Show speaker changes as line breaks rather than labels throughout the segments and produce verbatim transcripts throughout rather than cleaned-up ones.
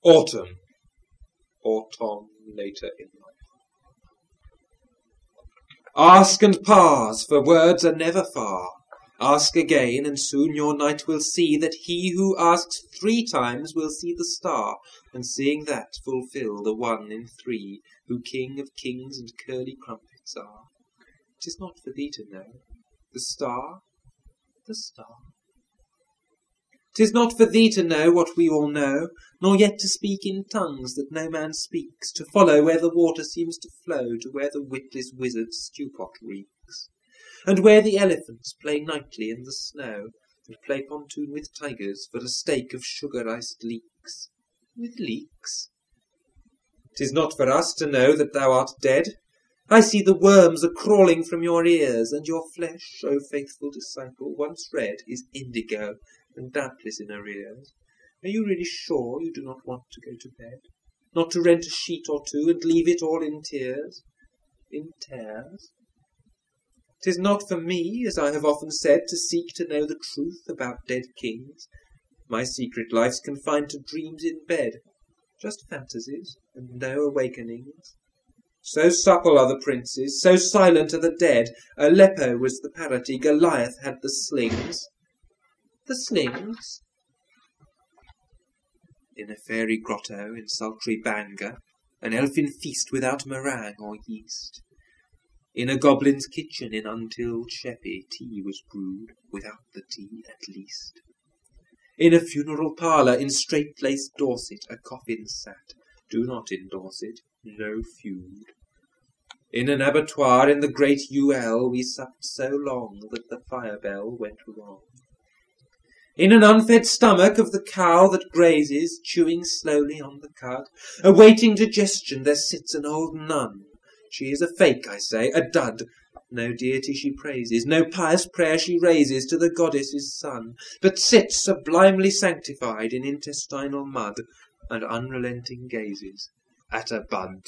Autumn, or Tom later in life. Ask and pause, for words are never far. Ask again, and soon your knight will see that he who asks three times will see the star, and seeing that fulfil the one in three, who king of kings and curly crumpets are. 'Tis not for thee to know, the star, the star. 'Tis not for thee to know what we all know, nor yet to speak in tongues that no man speaks, to follow where the water seems to flow, to where the witless wizard's stew-pot reeks, and where the elephants play nightly in the snow, and play pontoon with tigers for a stake of sugar-iced leeks. With leeks? 'Tis not for us to know that thou art dead. I see the worms are crawling from your ears, and your flesh, O faithful disciple, once red, is indigo, and doubtless in arrears. Are you really sure you do not want to go to bed? Not to rent a sheet or two, and leave it all in tears? In tears? 'Tis not for me, as I have often said, to seek to know the truth about dead kings. My secret life's confined to dreams in bed, just fantasies, and no awakenings. So supple are the princes, so silent are the dead. Aleppo was the parity, Goliath had the slings. The slings? In a fairy grotto in sultry Bangor, an elfin feast without meringue or yeast. In a goblin's kitchen in untilled Sheppey, tea was brewed, without the tea at least. In a funeral parlour in straight-laced Dorset, a coffin sat. Do not endorse it, no feud. In an abattoir in the great U L we supped so long that the fire-bell went wrong. In an unfed stomach of the cow that grazes, chewing slowly on the cud, awaiting digestion there sits an old nun. She is a fake, I say, a dud. No deity she praises, no pious prayer she raises to the goddess's son, but sits sublimely sanctified in intestinal mud, and unrelenting gazes at a bud.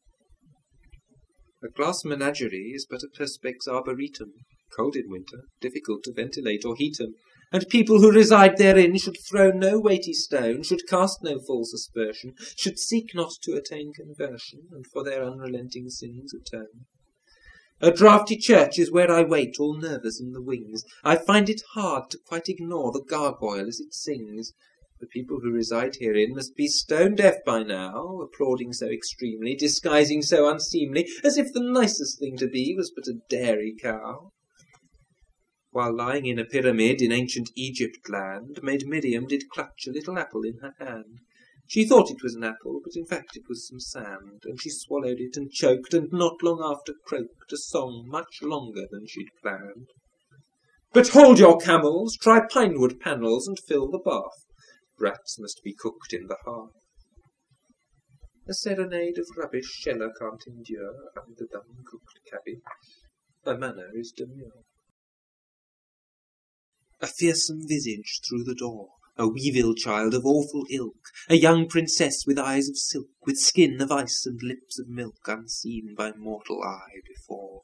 A glass menagerie is but a perspex arboretum, cold in winter, difficult to ventilate or heat 'em, and people who reside therein should throw no weighty stone, should cast no false aspersion, should seek not to attain conversion, and for their unrelenting sins atone. A draughty church is where I wait, all nervous in the wings. I find it hard to quite ignore the gargoyle as it sings. The people who reside herein must be stone-deaf by now, applauding so extremely, disguising so unseemly, as if the nicest thing to be was but a dairy cow. While lying in a pyramid in ancient Egypt land, Maid Miriam did clutch a little apple in her hand. She thought it was an apple, but in fact it was some sand, and she swallowed it and choked, and not long after croaked a song much longer than she'd planned. But hold your camels, try pinewood panels, and fill the bath. Brats must be cooked in the hearth. A serenade of rubbish Sheller can't endure, and the dumb-cooked cabby. Her manner is demure. A fearsome visage through the door, a weevil child of awful ilk, a young princess with eyes of silk, with skin of ice and lips of milk, unseen by mortal eye before.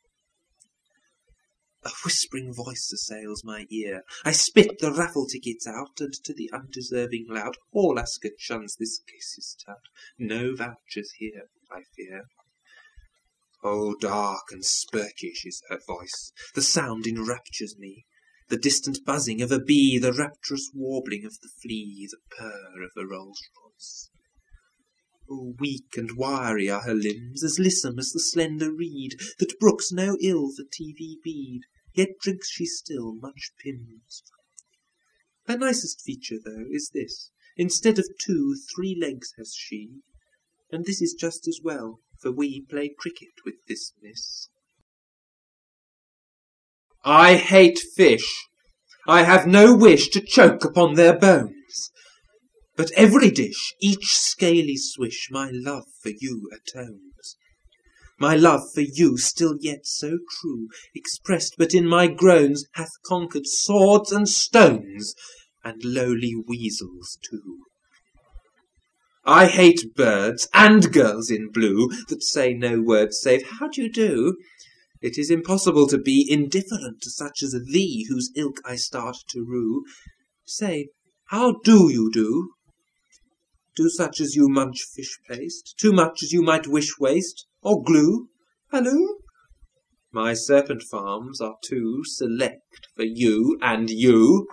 A whispering voice assails my ear. I spit the raffle tickets out, and to the undeserving lout, all Ascot shuns this case's tout. No vouchers here, I fear. Oh, dark and spurkish is her voice. The sound enraptures me. The distant buzzing of a bee, the rapturous warbling of the flea, the purr of a Rolls-Royce. Oh, weak and wiry are her limbs, as lissom as the slender reed, that brooks no ill for T V bead, yet drinks she still much Pimm's. Her nicest feature, though, is this. Instead of two, three legs has she, and this is just as well, for we play cricket with this miss. I hate fish. I have no wish to choke upon their bones. But every dish, each scaly swish, my love for you atones. My love for you, still yet so true, expressed but in my groans, hath conquered swords and stones, and lowly weasels too. I hate birds and girls in blue, that say no word save, how do you do? It is impossible to be indifferent to such as thee, whose ilk I start to rue. Say, how do you do? Do such as you munch fish paste, too much as you might wish waste, or glue? Halloo? My serpent farms are too select for you and you.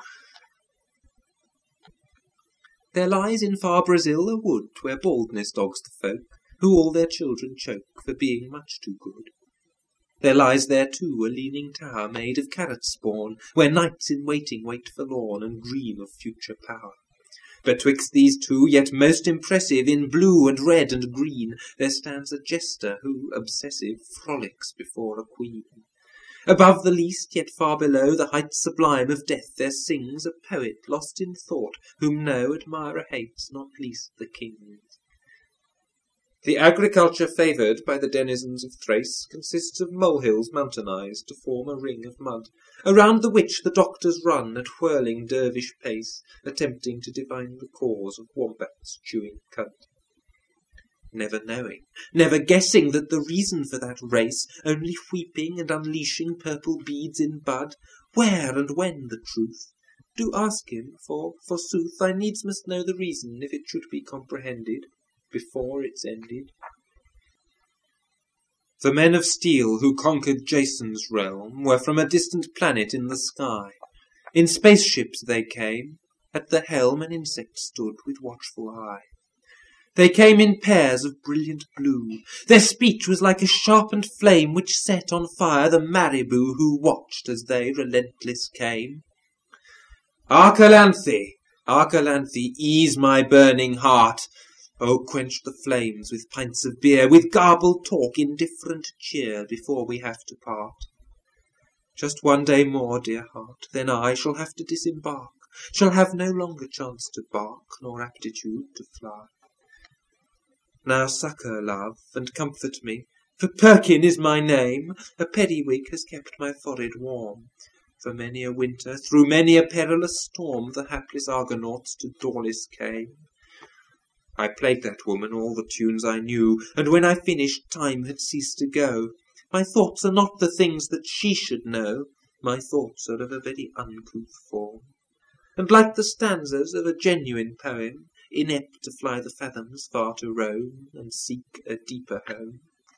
There lies in far Brazil a wood where baldness dogs the folk, who all their children choke for being much too good. There lies there too a leaning tower made of carrot spawn, where knights in waiting wait forlorn and dream of future power. Betwixt these two, yet most impressive, in blue and red and green, there stands a jester who, obsessive, frolics before a queen. Above the least, yet far below, the heights sublime of death, there sings a poet lost in thought, whom no admirer hates, not least the kings. The agriculture favoured by the denizens of Thrace consists of molehills mountainized to form a ring of mud, around the which the doctors run at whirling dervish pace, attempting to divine the cause of wombats chewing cud. Never knowing, never guessing that the reason for that race, only weeping and unleashing purple beads in bud, where and when the truth? Do ask him, for, forsooth, I needs must know the reason, if it should be comprehended, before it's ended. The men of steel who conquered Jason's realm were from a distant planet in the sky. In spaceships they came, at the helm an insect stood with watchful eye. They came in pairs of brilliant blue. Their speech was like a sharpened flame which set on fire the marabou who watched as they relentless came. Arcalanthe, Arcalanthe, ease my burning heart. Oh, quench the flames with pints of beer, with garbled talk, indifferent cheer, before we have to part. Just one day more, dear heart, then I shall have to disembark, shall have no longer chance to bark, nor aptitude to fly. Now succour, love, and comfort me, for Perkin is my name. A periwig has kept my forehead warm. For many a winter, through many a perilous storm, the hapless Argonauts to Daulis came. I played that woman all the tunes I knew, and when I finished, time had ceased to go. My thoughts are not the things that she should know. My thoughts are of a very uncouth form, and like the stanzas of a genuine poem, inept to fly the fathoms far to roam, and seek a deeper home.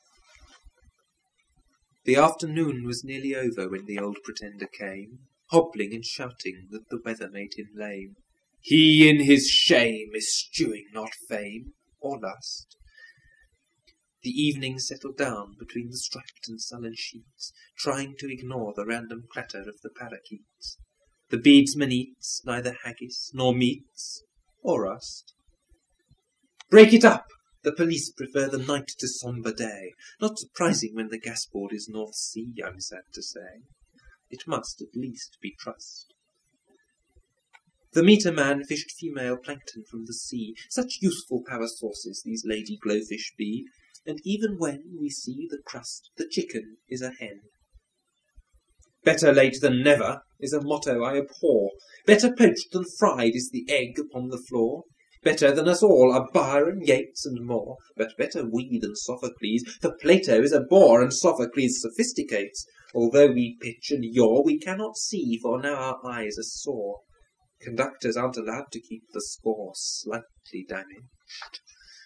The afternoon was nearly over when the old pretender came, hobbling and shouting that the weather made him lame. He in his shame eschewing not fame or lust. The evening settled down between the striped and sullen sheets, trying to ignore the random clatter of the parakeets. The beadsman eats neither haggis nor meats or rust. Break it up! The police prefer the night to sombre day. Not surprising when the gasboard is North Sea, I'm sad to say. It must at least be trust. The meter man fished female plankton from the sea. Such useful power sources these lady glowfish be, and even when we see the crust, the chicken is a hen. Better late than never is a motto I abhor. Better poached than fried is the egg upon the floor. Better than us all are Byron, Yeats, and more, but better we than Sophocles, for Plato is a bore, and Sophocles sophisticates. Although we pitch and yaw, we cannot see, for now our eyes are sore. Conductors aren't allowed to keep the score slightly damaged.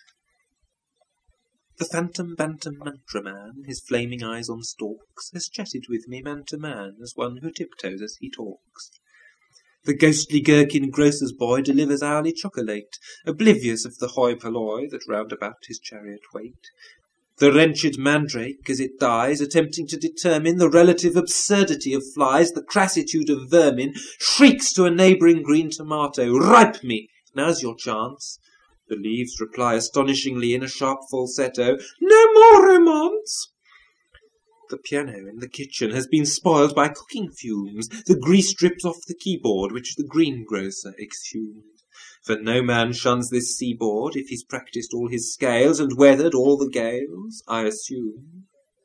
The phantom bantam mantra man, his flaming eyes on stalks, has chatted with me man to man, as one who tiptoes as he talks. The ghostly gherkin grocer's boy delivers hourly chocolate, oblivious of the hoi polloi that round about his chariot wait. The wrenched mandrake, as it dies, attempting to determine the relative absurdity of flies, the crassitude of vermin, shrieks to a neighbouring green tomato, "Ripe me! Now's your chance." The leaves reply astonishingly in a sharp falsetto, "No more romance!" The piano in the kitchen has been spoiled by cooking fumes. The grease drips off the keyboard which the greengrocer exhumed. For no man shuns this seaboard if he's practised all his scales and weathered all the gales, I assume.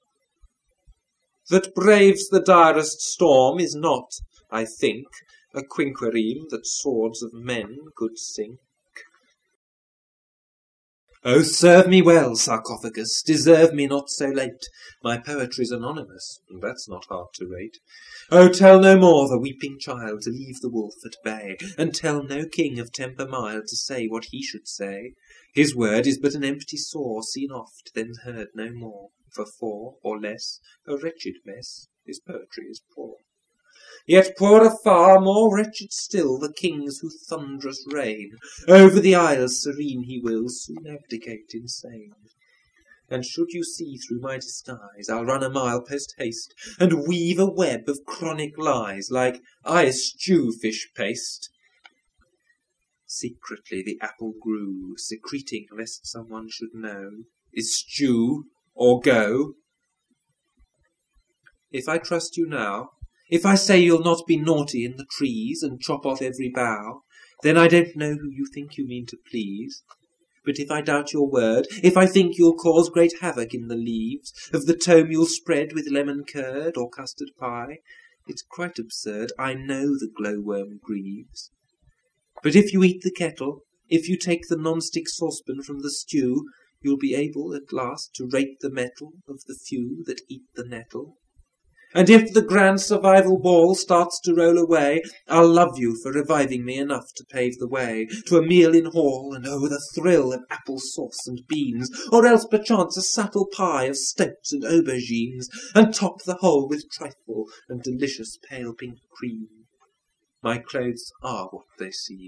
That braves the direst storm is not, I think, a quinquereme that swords of men could sink. Oh, serve me well, sarcophagus, deserve me not so late. My poetry's anonymous, and that's not hard to rate. Oh, tell no more the weeping child to leave the wolf at bay, and tell no king of temper mild to say what he should say. His word is but an empty saw, seen oft, then heard no more. For four, or less, a wretched mess, his poetry is poor. Yet poorer far, more wretched still, the kings who thunderous reign. Over the isles serene he will soon abdicate insane. And should you see through my disguise, I'll run a mile post-haste, and weave a web of chronic lies, like I stew fish paste. Secretly the apple grew, secreting lest someone should know, is stew or go. If I trust you now, if I say you'll not be naughty in the trees, and chop off every bough, then I don't know who you think you mean to please. But if I doubt your word, if I think you'll cause great havoc in the leaves of the tome you'll spread with lemon curd or custard pie, it's quite absurd, I know the glowworm grieves. But if you eat the kettle, if you take the non-stick saucepan from the stew, you'll be able at last to rate the mettle of the few that eat the nettle. And if the grand survival ball starts to roll away, I'll love you for reviving me enough to pave the way to a meal in hall, and oh, the thrill of apple sauce and beans, or else perchance a subtle pie of stoats and aubergines, and top the whole with trifle and delicious pale pink cream. My clothes are what they seem.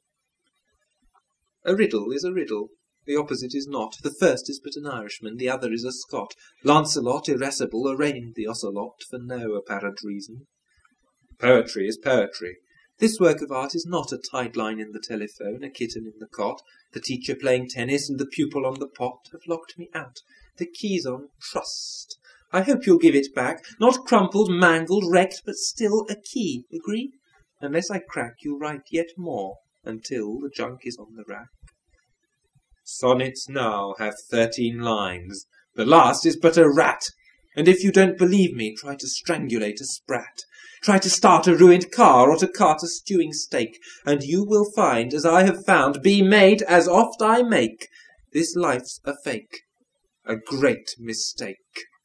A riddle is a riddle. The opposite is not. The first is but an Irishman, the other is a Scot. Lancelot, irascible, arraigned the ocelot for no apparent reason. Poetry is poetry. This work of art is not a tight line in the telephone, a kitten in the cot. The teacher playing tennis and the pupil on the pot have locked me out. The key's on trust. I hope you'll give it back. Not crumpled, mangled, wrecked, but still a key. Agree? Unless I crack, you'll write yet more, until the junk is on the rack. Sonnets now have thirteen lines. The last is but a rat. And if you don't believe me, try to strangulate a sprat. Try to start a ruined car, or to cart a stewing steak, and you will find, as I have found, be made, as oft I make, this life's a fake, a great mistake.